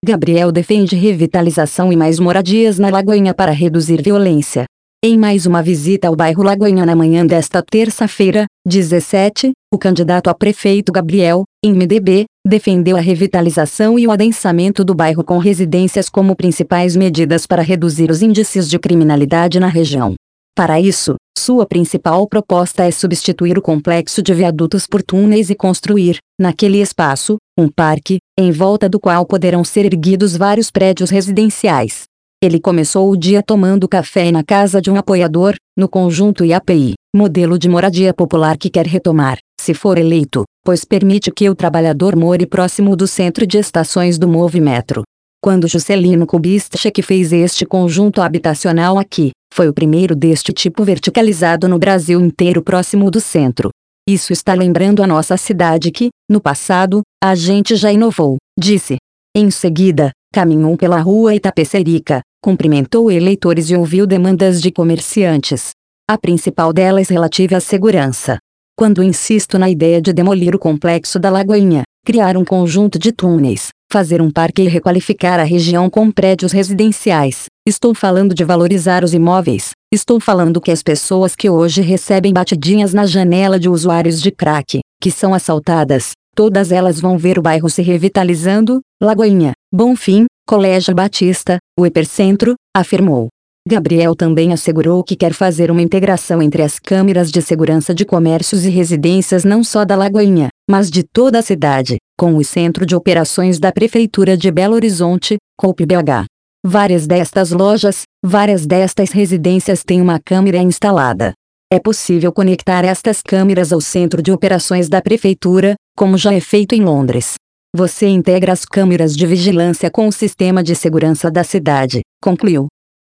Gabriel defende revitalização e mais moradias na Lagoinha para reduzir violência. Em mais uma visita ao bairro Lagoinha na manhã desta terça-feira, 17, o candidato a prefeito Gabriel, MDB, defendeu a revitalização e o adensamento do bairro com residências como principais medidas para reduzir os índices de criminalidade na região. Para isso, sua principal proposta é substituir o complexo de viadutos por túneis e construir, naquele espaço, um parque, em volta do qual poderão ser erguidos vários prédios residenciais. Ele começou o dia tomando café na casa de um apoiador, no conjunto IAPI, modelo de moradia popular que quer retomar, se for eleito, pois permite que o trabalhador more próximo do centro de estações do Movimetro. Quando Juscelino Kubitschek fez este conjunto habitacional aqui, foi o primeiro deste tipo verticalizado no Brasil inteiro próximo do centro. Isso está lembrando a nossa cidade que, no passado, a gente já inovou, disse. Em seguida, caminhou pela rua Itapecerica, cumprimentou eleitores e ouviu demandas de comerciantes. A principal delas relativa à segurança. Quando insisto na ideia de demolir o complexo da Lagoinha, criar um conjunto de túneis, fazer um parque e requalificar a região com prédios residenciais, estou falando de valorizar os imóveis, estou falando que as pessoas que hoje recebem batidinhas na janela de usuários de crack, que são assaltadas, todas elas vão ver o bairro se revitalizando. Lagoinha, Bonfim, Colégio Batista, o Hipercentro, afirmou. Gabriel também assegurou que quer fazer uma integração entre as câmeras de segurança de comércios e residências não só da Lagoinha, mas de toda a cidade, com o Centro de Operações da Prefeitura de Belo Horizonte, COPBH. Várias destas lojas, várias destas residências têm uma câmera instalada. É possível conectar estas câmeras ao Centro de Operações da Prefeitura, como já é feito em Londres. Você integra as câmeras de vigilância com o sistema de segurança da cidade, concluiu.